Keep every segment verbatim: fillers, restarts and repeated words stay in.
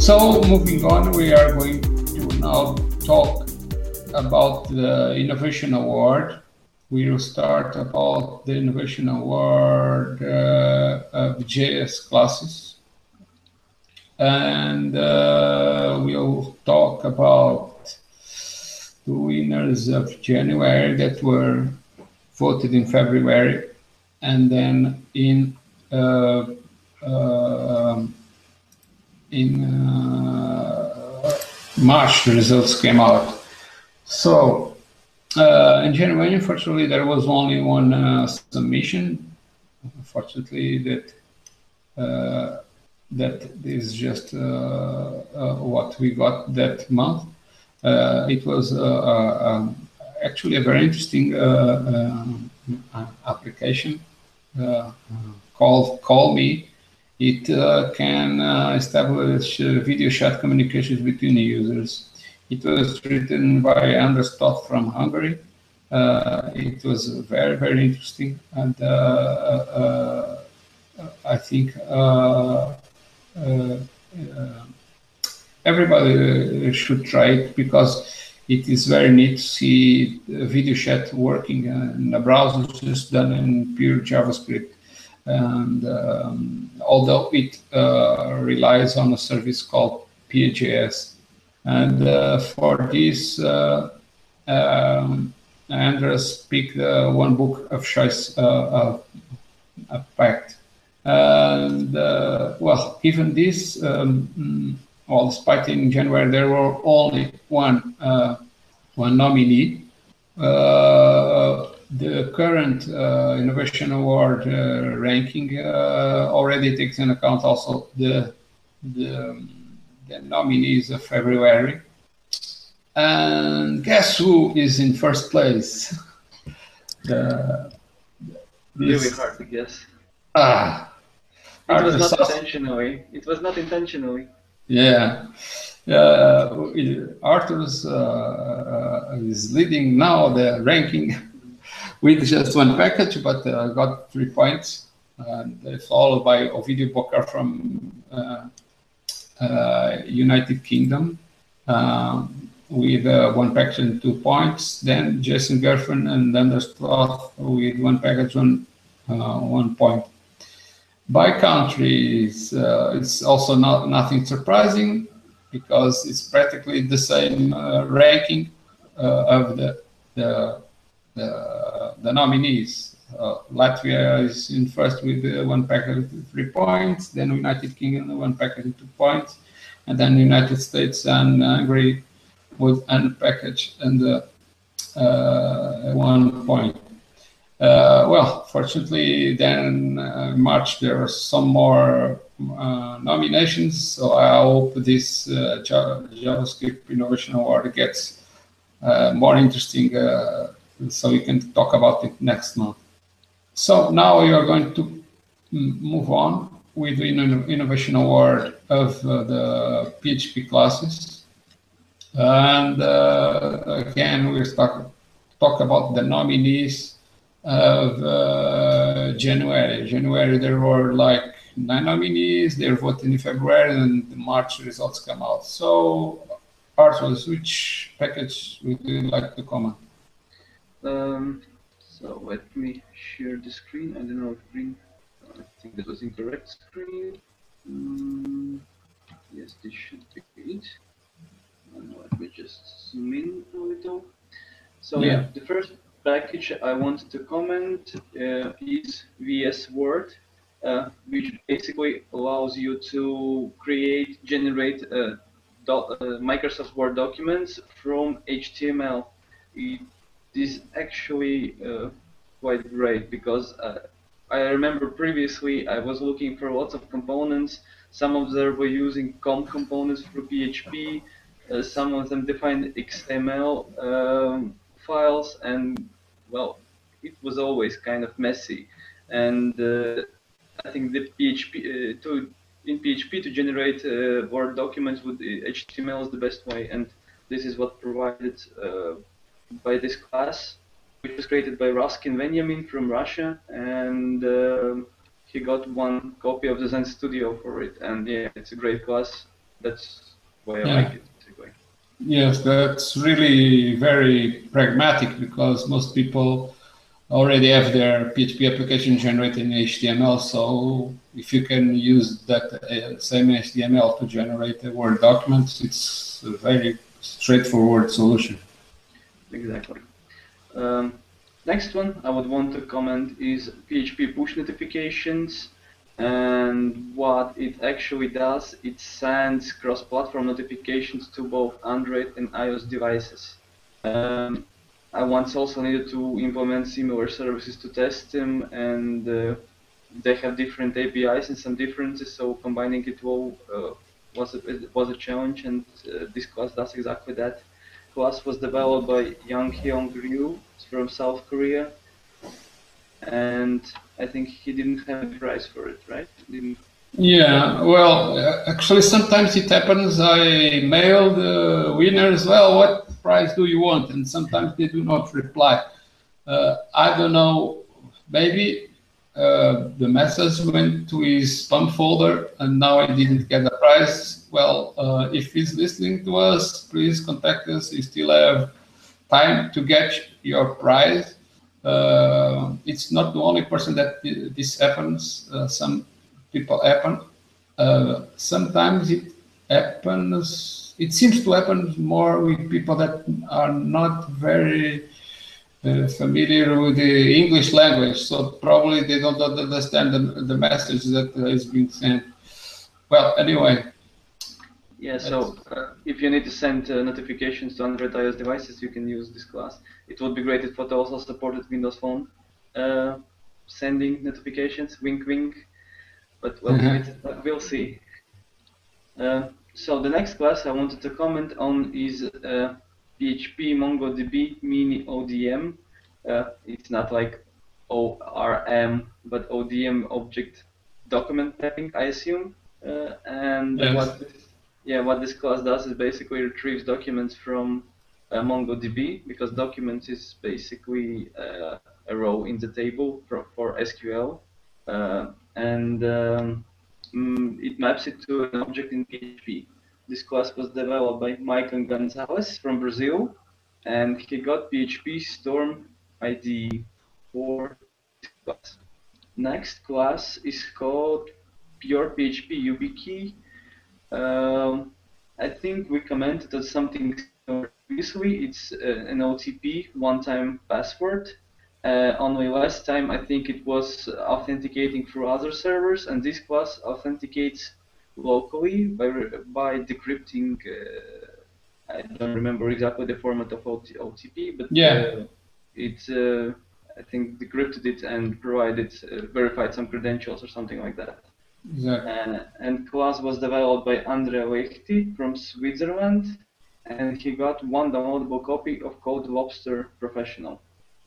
So moving on, we are going to now talk about the Innovation Award. We will start about the Innovation Award uh, of J S classes. And uh, we'll talk about the winners of January that were voted in February, and then in uh, uh, in uh, March the results came out. So uh, in January, unfortunately, there was only one uh, submission. Unfortunately, that uh, that is just uh, uh, what we got that month. Uh, it was uh, uh, um, actually a very interesting uh, uh, application uh, called Call Me. It uh, can uh, establish uh, video chat communications between the users. It was written by Anders Toth from Hungary. Uh, it was very, very interesting, and uh, uh, I think uh, uh, uh, everybody should try it because it is very neat to see video chat working in a browser just done in pure JavaScript. And um, although it uh, relies on a service called P A J S, and uh, for this, uh, um, Andres picked uh, one book of choice, uh, uh, Pact. And uh, well, even this, um, well, despite in January there were only one uh, one nominee. Uh, the current uh, Innovation Award uh, ranking uh, already takes into account also the, the, the nominees of February. And guess who is in first place? the, really hard to guess. Ah, it Arthur was not intentionally. It was not intentionally. Yeah. Uh, Arthur's uh, uh, is leading now the ranking with just one package, but uh, got three points. And followed by Ovidio Bocar from uh, uh, United Kingdom um, with uh, one package and two points. Then Jason Gerfen and Anders Toth with one package and uh, one point. By countries, uh, it's also not nothing surprising, because it's practically the same uh, ranking uh, of the, the, the, the nominees. Uh, Latvia is in first with uh, one package of three points, then United Kingdom one package of two points, and then United States and Hungary with one package and uh, uh, one point. Uh, well, fortunately, then uh, in March there were some more uh, nominations, so I hope this uh, JavaScript Innovation Award gets uh, more interesting, uh, so we can talk about it next month. So now we are going to move on with the Innovation Award of uh, the P H P classes, and uh, again we'll talk talk about the nominees of uh, January. January there were like nine nominees. They were voted in February, and the March results come out. So, Arthur, which package would you like to comment? Um, so let me share the screen. I don't know if green. I think that was incorrect screen. Um, yes, this should be it. And let me just zoom in a little. So yeah, yeah the first package I want to comment uh, is V S Word, uh, which basically allows you to create, generate uh, uh, Microsoft Word documents from H T M L. It is actually uh, quite great, because uh, I remember previously I was looking for lots of components. Some of them were using C O M components for P H P. Uh, some of them defined X M L um, files, and well, it was always kind of messy. And uh, I think the P H P uh, to in P H P to generate uh, Word documents with H T M L is the best way, and this is what provided uh, by this class, which was created by Raskin Benjamin from Russia, and uh, he got one copy of the Zen Studio for it. And yeah, it's a great class. that's why I Yeah. like it. Anyway. Yes, that's really very pragmatic because most people already have their P H P application generated in H T M L. So if you can use that uh, same H T M L to generate a Word document, it's a very straightforward solution. Exactly. Um, next one I would want to comment is P H P push notifications. And what it actually does, it sends cross-platform notifications to both Android and iOS devices. Um, I once also needed to implement similar services to test them, and uh, they have different A P Is and some differences, so combining it all uh, was, a, was a challenge, and uh, this class does exactly that. Class was developed by Yang Hyung Ryu from South Korea, and I think he didn't have a prize for it, right? Didn't. Yeah, well, uh, actually, sometimes it happens. I mail the winners, well, what prize do you want? And sometimes they do not reply. Uh, I don't know, maybe uh, the message went to his spam folder and now I didn't get the prize. Well, uh, if he's listening to us, please contact us. You still have time to get your prize. Uh, it's not the only person that this happens. Uh, some people happen. Uh, sometimes it happens. It seems to happen more with people that are not very uh, familiar with the English language, so probably they don't understand the, the message that is being sent. Well, anyway. Yeah, so uh, if you need to send uh, notifications to Android iOS devices, you can use this class. It would be great if it also supported Windows Phone uh, sending notifications, wink wink, but well, it, we'll see. Uh, so the next class I wanted to comment on is uh, P H P MongoDB Mini O D M. Uh, it's not like O R M, but O D M, Object Document Mapping, I assume. Uh, and yes. what this, yeah, what this class does is basically retrieves documents from uh, MongoDB, because documents is basically uh, a row in the table for, for S Q L, uh, and um, mm, it maps it to an object in P H P. This class was developed by Michael Gonzalez from Brazil, and he got P H P Storm I D E for this class. Next class is called Pure P H P YubiKey. Um, I think we commented on something previously. It's uh, an O T P, one-time password. Uh, only last time I think it was authenticating through other servers, and this class authenticates locally by by decrypting. Uh, I don't remember exactly the format of O T P, but yeah, uh, it uh, I think decrypted it and provided uh, verified some credentials or something like that. Exactly. Uh, and class was developed by Andrea Lechti from Switzerland, and he got one downloadable copy of Code Lobster Professional.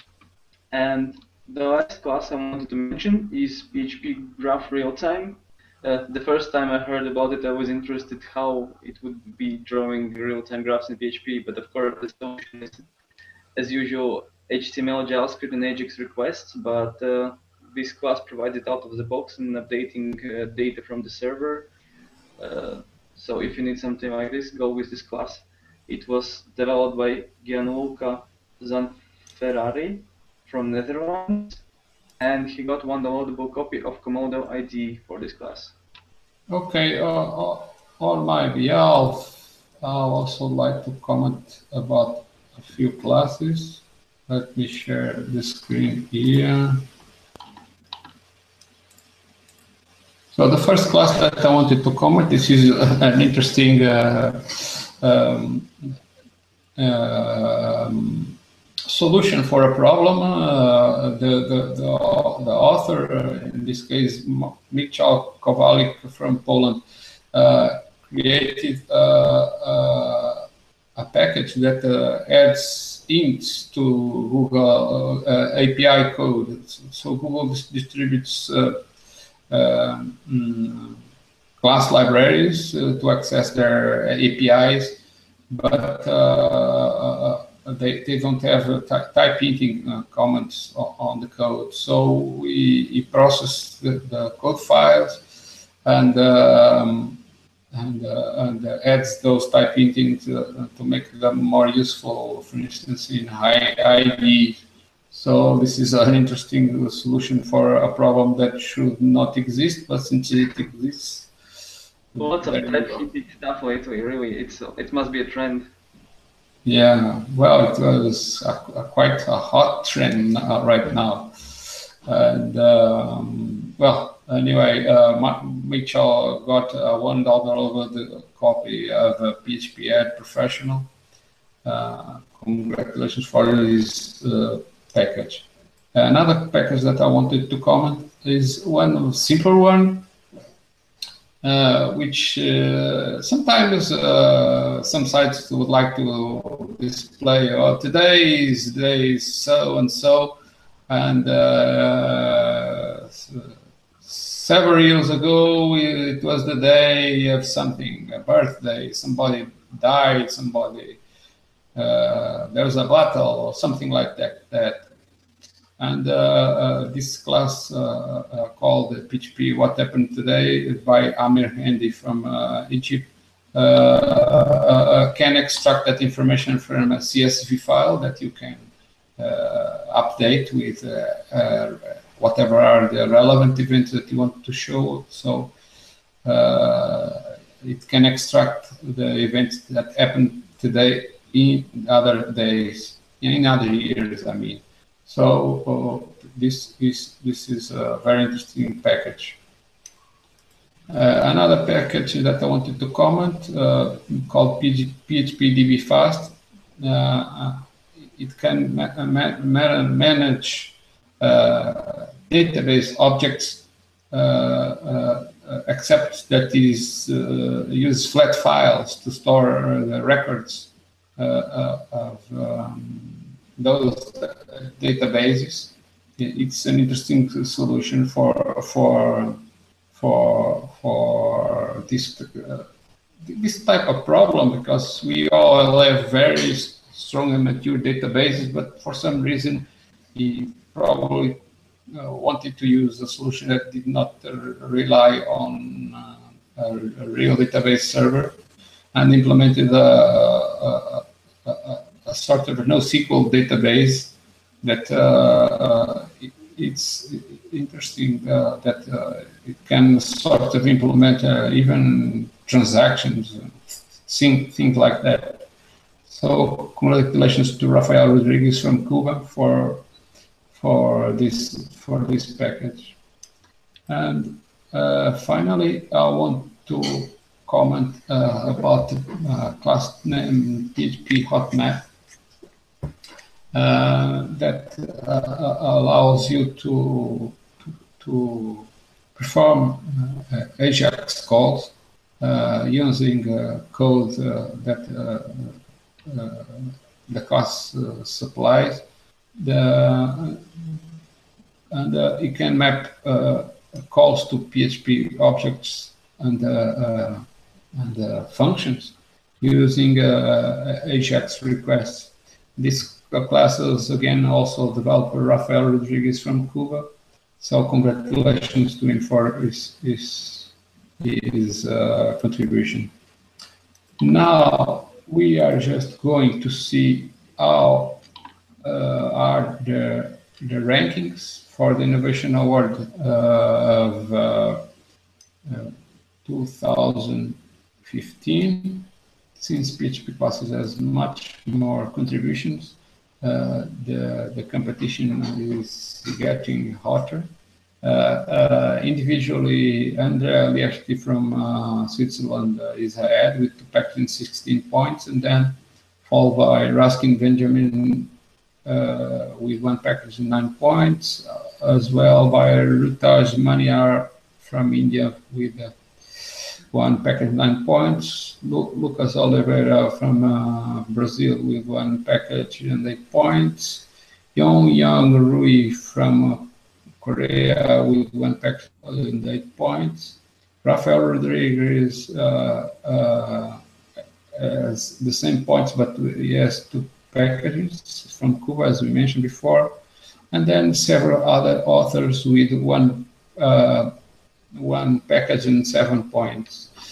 And the last class I wanted to mention is P H P Graph Realtime. Uh, the first time I heard about it, I was interested how it would be drawing real-time graphs in P H P, but of course the solution is, as usual, H T M L, JavaScript, and Ajax requests, but uh, this class provides it out of the box and updating uh, data from the server. Uh, so if you need something like this, go with this class. It was developed by Gianluca Zanferrari from Netherlands, and he got one downloadable copy of Komodo I D E for this class. Okay, uh, on my behalf, I also like to comment about a few classes. Let me share the screen here. So the first class that I wanted to comment, this is an interesting uh, um, uh, solution for a problem. Uh, the, the, the, the author, uh, in this case, Michał Kowalik from Poland, uh, created uh, uh, a package that uh, adds hints to Google uh, A P I code. So Google distributes uh, uh, mm, class libraries uh, to access their A P Is, but uh, they, they don't have uh, type hinting uh, comments on, on the code. So we, we process the, the code files, and um, and, uh, and uh, adds those type hinting to, to make them more useful, for instance, in high I D. So this is an interesting solution for a problem that should not exist, but since it exists. Lots of type hinting stuff lately, really. It's it must be a trend. Yeah, well, it was a, a quite a hot trend uh, right now. And um, well, anyway, uh, Mitchell got a one dollar over the copy of a P H P Ad Professional. Uh, congratulations for this uh, package. Another package that I wanted to comment is one simpler one, uh, which uh, sometimes uh, some sites would like to display, oh, today is day so and so. And uh, several years ago, it was the day of something, a birthday, somebody died, somebody, uh, there was a battle or something like that. that. And uh, uh, this class uh, uh, called P H P What Happened Today by Amir Handy from uh, Egypt uh, uh, can extract that information from a C S V file that you can Uh, update with uh, uh, whatever are the relevant events that you want to show. So uh, it can extract the events that happened today in other days, in other years, I mean. So uh, this is this is a very interesting package. Uh, another package that I wanted to comment uh, called P H P D B Fast. Uh, It can ma ma manage uh, database objects, uh, uh, except that it is uh, use flat files to store the records uh, uh, of um, those databases. It's an interesting solution for for for for this uh, this type of problem, because we all have very strong and mature databases, but for some reason he probably uh, wanted to use a solution that did not uh, rely on uh, a, a real database server, and implemented a, a, a, a sort of a NoSQL database that uh, uh, it, it's interesting uh, that uh, it can sort of implement uh, even transactions, things, things like that. So congratulations to Rafael Rodriguez from Cuba for for this for this package. And uh, finally, I want to comment uh, about uh, class name P H P HotMap uh, that uh, allows you to to, to perform uh, AJAX calls uh, using uh, code uh, that. Uh, Uh, the class uh, supplies, the and uh, you can map uh, calls to P H P objects and uh, uh, and uh, functions using uh, AJAX requests. This class is again also developer Rafael Rodriguez from Cuba. So congratulations to him for his his, his uh, contribution. Now we are just going to see how uh, are the, the rankings for the Innovation Award uh, of uh, uh, two thousand fifteen. Since P H P Classes has much more contributions, uh, the, the competition is getting hotter. Uh, uh, individually, Andrea Liechti from uh, Switzerland uh, is ahead with two packages sixteen points, and then followed by Raskin Benjamin uh, with one package and nine points, uh, as well by Rutaj Maniar from India with uh, one package nine points, Lu Lucas Oliveira from uh, Brazil with one package and eight points, Yong Yang Rui from uh, Korea with one package and eight points. Rafael Rodriguez uh, uh, has the same points, but he has two packages from Cuba, as we mentioned before, and then several other authors with one uh, one package and seven points.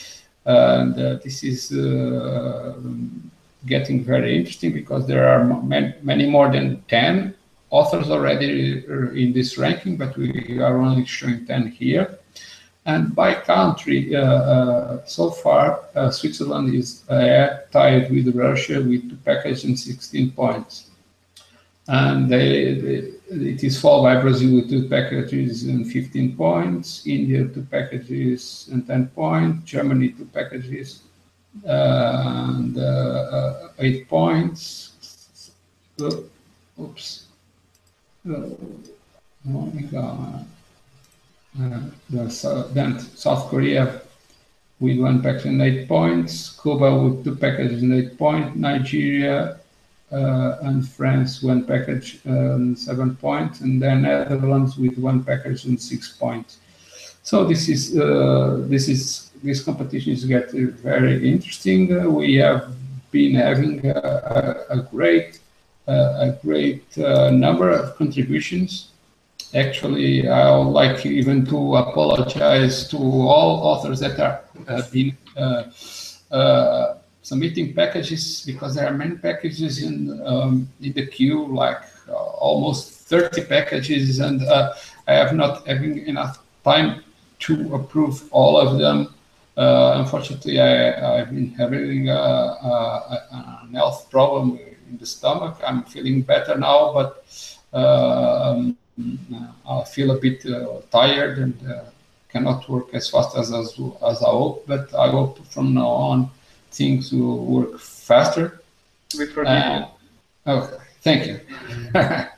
And uh, this is uh, getting very interesting because there are many, many more than ten authors already in this ranking, but we are only showing ten here. And by country, uh, uh, so far, uh, Switzerland is uh, tied with Russia with two packages and sixteen points. And they, they, it is followed by Brazil with two packages and fifteen points, India two packages and ten points, Germany two packages uh, and uh, eight points. Oops. Oh my God. Uh, the, then South Korea with one package and eight points, Cuba with two packages and eight points, Nigeria uh, and France one package and seven points, and then Netherlands with one package and six points. So this is uh, this is this competition is getting very interesting. Uh, we have been having a, a, a great uh, a great uh, number of contributions. Actually, I would like even to apologize to all authors that are have been uh, uh, submitting packages, because there are many packages in um, in the queue, like uh, almost thirty packages, and uh, I have not having enough time to approve all of them. Uh, unfortunately, I, I've been having a, a, an health problem in the stomach. I'm feeling better now, but uh, I feel a bit uh, tired and uh, cannot work as fast as, as as I hope. But I hope from now on things will work faster. We forgive you. Uh, okay, thank you.